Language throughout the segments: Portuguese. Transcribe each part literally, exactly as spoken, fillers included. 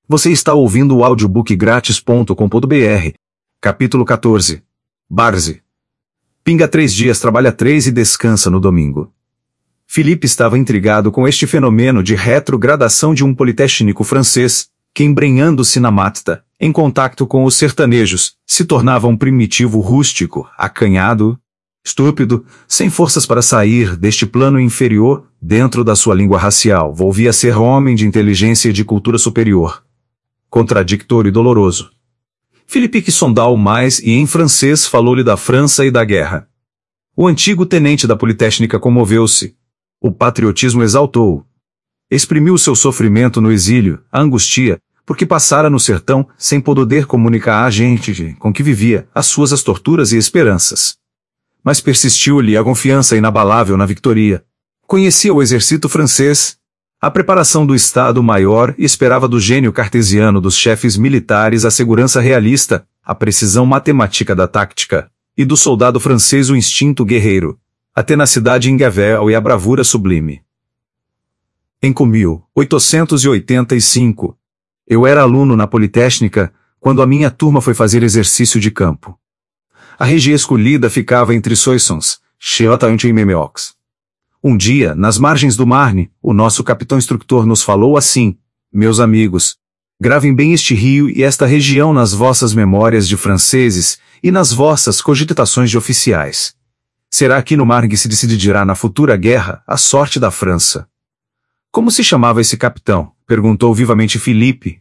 Você está ouvindo o audiobook grátis ponto com ponto br. Capítulo quatorze. Barze. Pinga três dias, trabalha três e descansa no domingo. Filipe estava intrigado com este fenômeno de retrogradação de um politécnico francês, que embrenhando-se na mata, em contato com os sertanejos, se tornava um primitivo rústico, acanhado, estúpido, sem forças para sair deste plano inferior, dentro da sua língua racial, volvia a ser homem de inteligência e de cultura superior. Contradictório e doloroso. Filipe quis sondá-o mais e em francês falou-lhe da França e da guerra. O antigo tenente da Politécnica comoveu-se. O patriotismo exaltou-o. Exprimiu seu sofrimento no exílio, a angústia, porque passara no sertão sem poder comunicar à gente com que vivia as suas as torturas e esperanças. Mas persistiu-lhe a confiança inabalável na vitória. Conhecia o exército francês, a preparação do Estado-Maior e esperava do gênio cartesiano dos chefes militares a segurança realista, a precisão matemática da tática, e do soldado francês o instinto guerreiro, a tenacidade ingavel e a bravura sublime. Em mil oitocentos e oitenta e cinco, eu era aluno na Politécnica, quando a minha turma foi fazer exercício de campo. A região escolhida ficava entre Soissons, Cheotaint e Memeaux. Um dia, nas margens do Marne, o nosso capitão-instrutor nos falou assim: meus amigos, gravem bem este rio e esta região nas vossas memórias de franceses e nas vossas cogitações de oficiais. Será aqui no Marne que se decidirá na futura guerra a sorte da França. Como se chamava esse capitão? Perguntou vivamente Filipe.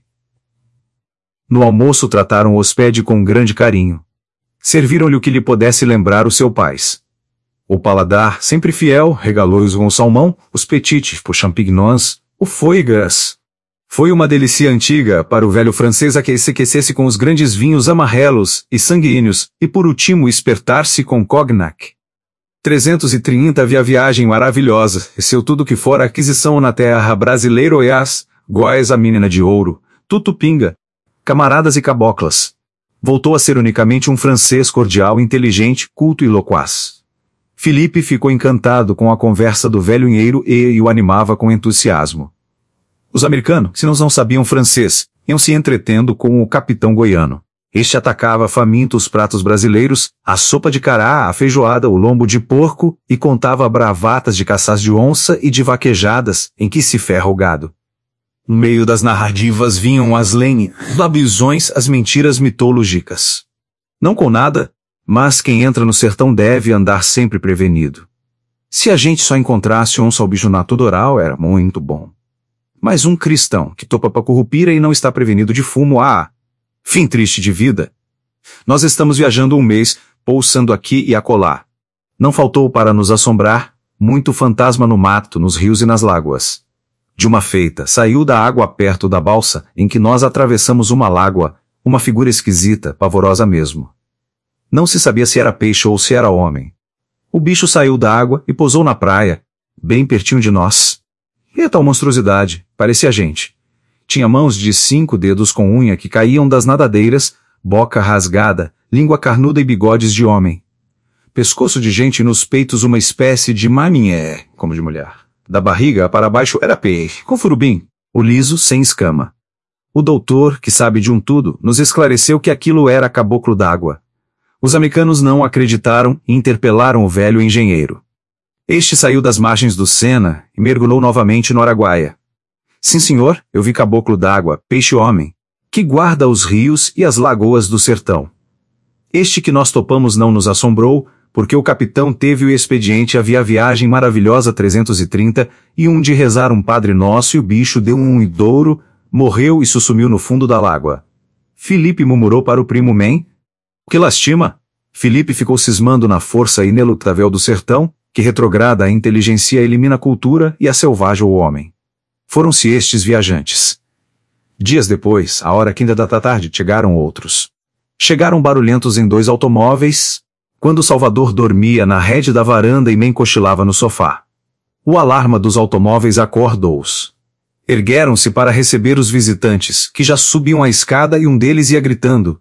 No almoço trataram o hóspede com grande carinho. Serviram-lhe o que lhe pudesse lembrar o seu pais. O paladar, sempre fiel, regalou-os com o salmão, os petites pour champignons, o foie gras. Foi uma delícia antiga para o velho francês a que se aquecesse com os grandes vinhos amarelos e sanguíneos, e por último espertar-se com cognac. trezentos e trinta havia viagem maravilhosa, e seu tudo que fora aquisição na terra brasileira oiás, góis a menina de ouro, tutupinga, camaradas e caboclas. Voltou a ser unicamente um francês cordial, inteligente, culto e loquaz. Filipe ficou encantado com a conversa do velho enheiro e, e o animava com entusiasmo. Os americanos, se não sabiam francês, iam se entretendo com o capitão goiano. Este atacava faminto os pratos brasileiros, a sopa de cará, a feijoada, o lombo de porco, e contava bravatas de caçás de onça e de vaquejadas, em que se ferra o gado. No meio das narrativas vinham as lenhas, labisões, as mentiras mitológicas. Não com nada, mas quem entra no sertão deve andar sempre prevenido. Se a gente só encontrasse um só bicho natural, era muito bom. Mas um cristão que topa pra corrupira e não está prevenido de fumo, ah, fim triste de vida. Nós estamos viajando um mês, pousando aqui e acolá. Não faltou para nos assombrar, muito fantasma no mato, nos rios e nas láguas. De uma feita, saiu da água perto da balsa, em que nós atravessamos uma lágua, uma figura esquisita, pavorosa mesmo. Não se sabia se era peixe ou se era homem. O bicho saiu da água e pousou na praia, bem pertinho de nós. E tal monstruosidade, parecia gente. Tinha mãos de cinco dedos com unha que caíam das nadadeiras, boca rasgada, língua carnuda e bigodes de homem. Pescoço de gente e nos peitos uma espécie de maminhé, como de mulher. Da barriga para baixo era peixe, com furubim, o liso sem escama. O doutor, que sabe de um tudo, nos esclareceu que aquilo era caboclo d'água. Os americanos não acreditaram e interpelaram o velho engenheiro. Este saiu das margens do Sena e mergulhou novamente no Araguaia. Sim, senhor, eu vi caboclo d'água, peixe-homem, que guarda os rios e as lagoas do sertão. Este que nós topamos não nos assombrou, porque o capitão teve o expediente havia a viagem maravilhosa trezentos e trinta, e um de rezar um Padre Nosso e o bicho deu um idouro, morreu e sumiu no fundo da lágua. Filipe murmurou para o primo Men: que lastima! Filipe ficou cismando na força inelutável do sertão, que retrograda a inteligência elimina a cultura e a selvagem o homem. Foram-se estes viajantes. Dias depois, à hora quinta da tarde, chegaram outros. Chegaram barulhentos em dois automóveis, quando Salvador dormia na rede da varanda e Men cochilava no sofá. O alarma dos automóveis acordou-os. Ergueram-se para receber os visitantes, que já subiam a escada e um deles ia gritando: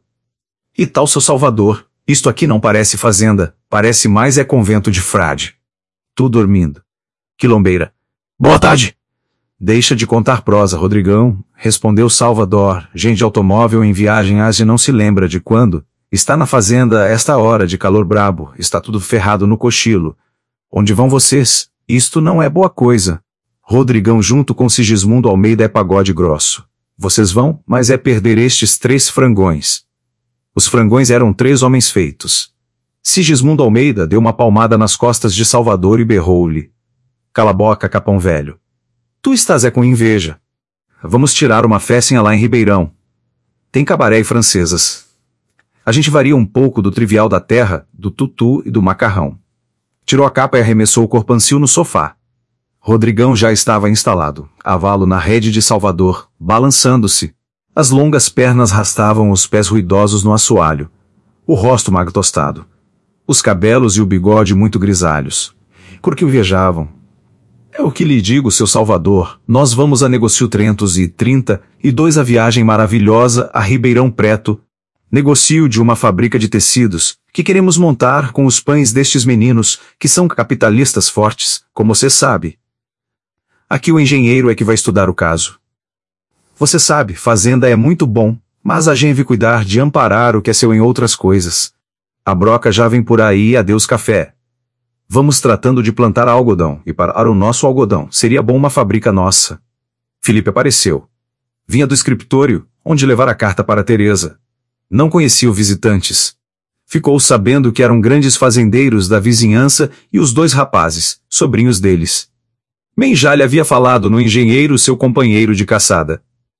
e tal seu Salvador, isto aqui não parece fazenda, parece mais é convento de frade. Tu dormindo. Quilombeira. Boa tarde. Deixa de contar prosa, Rodrigão, respondeu Salvador, gente de automóvel em viagem às e não se lembra de quando. Está na fazenda a esta hora de calor brabo, está tudo ferrado no cochilo. Onde vão vocês? Isto não é boa coisa. Rodrigão junto com Sigismundo Almeida é pagode grosso. Vocês vão, mas é perder estes três frangões. Os frangões eram três homens feitos. Sigismundo Almeida deu uma palmada nas costas de Salvador e berrou-lhe. Cala a boca, capão velho. Tu estás é com inveja. Vamos tirar uma festinha lá em Ribeirão. Tem cabaré e francesas. A gente varia um pouco do trivial da terra, do tutu e do macarrão. Tirou a capa e arremessou o corpancil no sofá. Rodrigão já estava instalado, cavalo na rede de Salvador, balançando-se. As longas pernas rastavam os pés ruidosos no assoalho. O rosto magro tostado. Os cabelos e o bigode muito grisalhos. Por que o viajavam? É o que lhe digo, seu Salvador, nós vamos a negócio trezentos e trinta e dois a viagem maravilhosa a Ribeirão Preto. Negocio de uma fábrica de tecidos, que queremos montar com os pães destes meninos, que são capitalistas fortes, como você sabe. Aqui o engenheiro é que vai estudar o caso. Você sabe, fazenda é muito bom, mas a gente cuidar de amparar o que é seu em outras coisas. A broca já vem por aí, adeus café. Vamos tratando de plantar algodão, e para o nosso algodão, seria bom uma fábrica nossa. Felipe apareceu. Vinha do escritório, onde levar a carta para Teresa. Não conhecia os visitantes. Ficou sabendo que eram grandes fazendeiros da vizinhança e os dois rapazes, sobrinhos deles. Bem já lhe havia falado no engenheiro seu companheiro de caçada.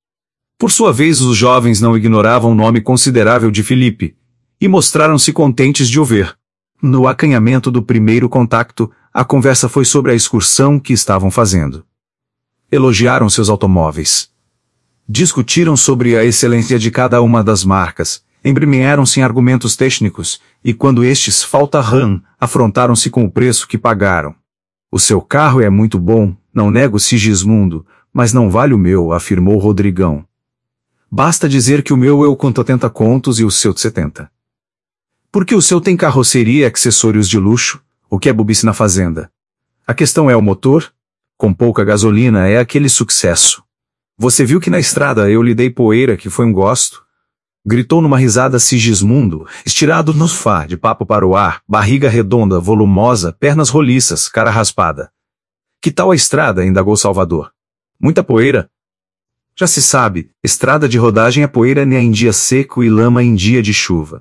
Por sua vez os jovens não ignoravam o nome considerável de Felipe, e mostraram-se contentes de o ver. No acanhamento do primeiro contacto, a conversa foi sobre a excursão que estavam fazendo. Elogiaram seus automóveis. Discutiram sobre a excelência de cada uma das marcas, embrenharam-se em argumentos técnicos, e quando estes faltaram, afrontaram-se com o preço que pagaram. O seu carro é muito bom, não nego Sigismundo, mas não vale o meu, afirmou Rodrigão. Basta dizer que o meu eu conto oitenta contos e o seu de setenta. Porque o seu tem carroceria e acessórios de luxo, o que é bobice na fazenda. A questão é o motor? Com pouca gasolina é aquele sucesso. Você viu que na estrada eu lhe dei poeira que foi um gosto? Gritou numa risada Sigismundo, estirado no sofá, de papo para o ar, barriga redonda, volumosa, pernas roliças, cara raspada. Que tal a estrada? Indagou Salvador. Muita poeira? Já se sabe, estrada de rodagem é poeira em dia seco e lama em dia de chuva.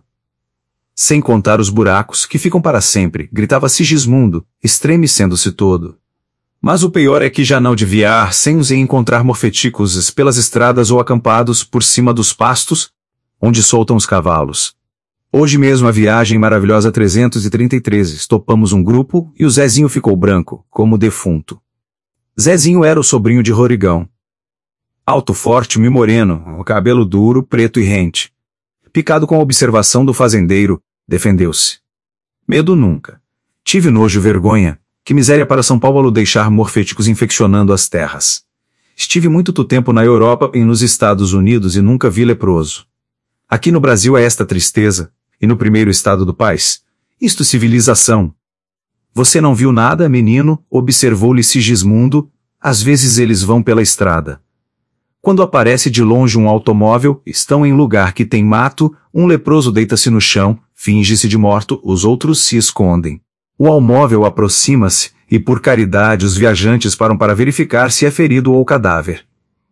Sem contar os buracos, que ficam para sempre, gritava Sigismundo, estremecendo-se todo. Mas o pior é que já não devia sem os encontrar morféticos pelas estradas ou acampados por cima dos pastos, onde soltam os cavalos. Hoje mesmo a viagem maravilhosa trezentos e trinta e três, estopamos um grupo e o Zezinho ficou branco, como defunto. Zezinho era o sobrinho de Rodrigão. Alto, forte e moreno, o cabelo duro, preto e rente. Picado com a observação do fazendeiro, defendeu-se. Medo nunca. Tive nojo e vergonha. Que miséria para São Paulo deixar morféticos infeccionando as terras. Estive muito tempo na Europa e nos Estados Unidos e nunca vi leproso. Aqui no Brasil é esta tristeza, e no primeiro estado do país. Isto civilização. Você não viu nada, menino? Observou-lhe Sigismundo. Às vezes eles vão pela estrada. Quando aparece de longe um automóvel, estão em lugar que tem mato, um leproso deita-se no chão, finge-se de morto, os outros se escondem. O automóvel aproxima-se, e por caridade os viajantes param para verificar se é ferido ou cadáver.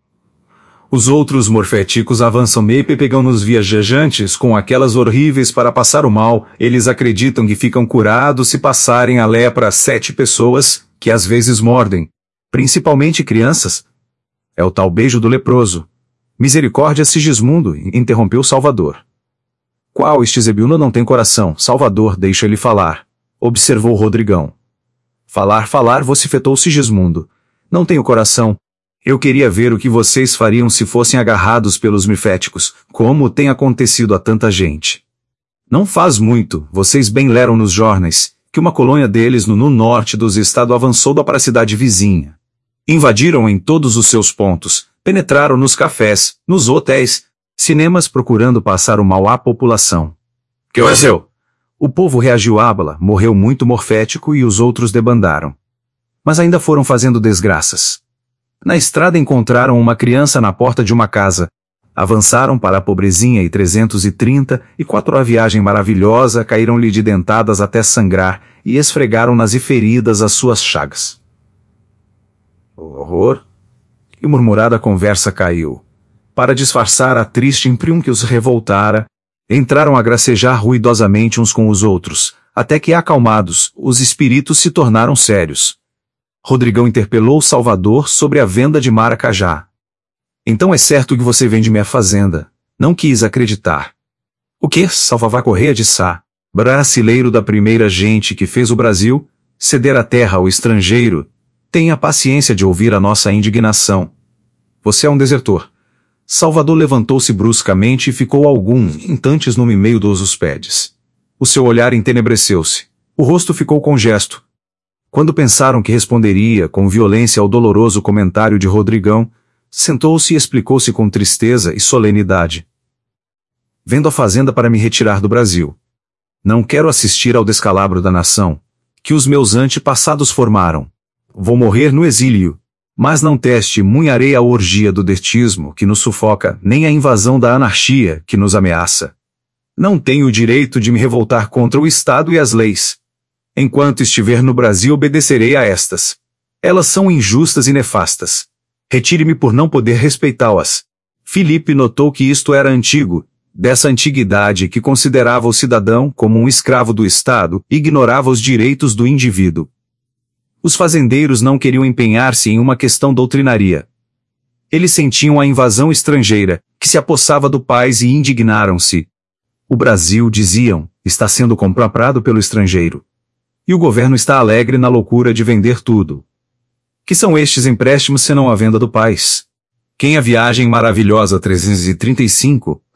Os outros morféticos avançam meio e pegam nos viajantes com aquelas horríveis para passar o mal, eles acreditam que ficam curados se passarem a lepra a sete pessoas, que às vezes mordem, principalmente crianças. É o tal beijo do leproso. Misericórdia, Sigismundo, interrompeu Salvador. Qual este Zebilno não tem coração? Salvador, deixa ele falar, observou Rodrigão. Falar, falar, vocifetou Sigismundo. Não tenho coração. Eu queria ver o que vocês fariam se fossem agarrados pelos miféticos, como tem acontecido a tanta gente. Não faz muito, vocês bem leram nos jornais, que uma colônia deles no, no norte dos estados avançou para a cidade vizinha. Invadiram em todos os seus pontos, penetraram nos cafés, nos hotéis, cinemas procurando passar o mal à população. Que aconteceu? O povo reagiu à bala, morreu muito morfético e os outros debandaram. Mas ainda foram fazendo desgraças. Na estrada encontraram uma criança na porta de uma casa. Avançaram para a pobrezinha e trezentos e trinta e quatro a viagem maravilhosa caíram-lhe de dentadas até sangrar e esfregaram-nas e feridas as suas chagas. Horror! E murmurada conversa caiu. Para disfarçar a triste impressão que os revoltara, entraram a gracejar ruidosamente uns com os outros, até que, acalmados, os espíritos se tornaram sérios. Rodrigão interpelou Salvador sobre a venda de Maracajá. Então é certo que você vende minha fazenda. Não quis acreditar. O que? Salvador Correia de Sá, brasileiro da primeira gente que fez o Brasil, ceder a terra ao estrangeiro. Tenha paciência de ouvir a nossa indignação. Você é um desertor. Salvador levantou-se bruscamente e ficou alguns instantes no meio dos hóspedes. O seu olhar entenebreceu-se. O rosto ficou com gesto. Quando pensaram que responderia com violência ao doloroso comentário de Rodrigão, sentou-se e explicou-se com tristeza e solenidade. Vendo a fazenda para me retirar do Brasil. Não quero assistir ao descalabro da nação, que os meus antepassados formaram. Vou morrer no exílio, mas não testemunharei a orgia do destismo que nos sufoca, nem a invasão da anarquia que nos ameaça. Não tenho o direito de me revoltar contra o Estado e as leis. Enquanto estiver no Brasil obedecerei a estas. Elas são injustas e nefastas. Retire-me por não poder respeitá-las. Filipe notou que isto era antigo, dessa antiguidade que considerava o cidadão como um escravo do Estado e ignorava os direitos do indivíduo. Os fazendeiros não queriam empenhar-se em uma questão doutrinária. Eles sentiam a invasão estrangeira, que se apossava do país e indignaram-se. O Brasil, diziam, está sendo comprado pelo estrangeiro. E o governo está alegre na loucura de vender tudo. Que são estes empréstimos senão a venda do país? Quem a viagem maravilhosa trezentos e trinta e cinco,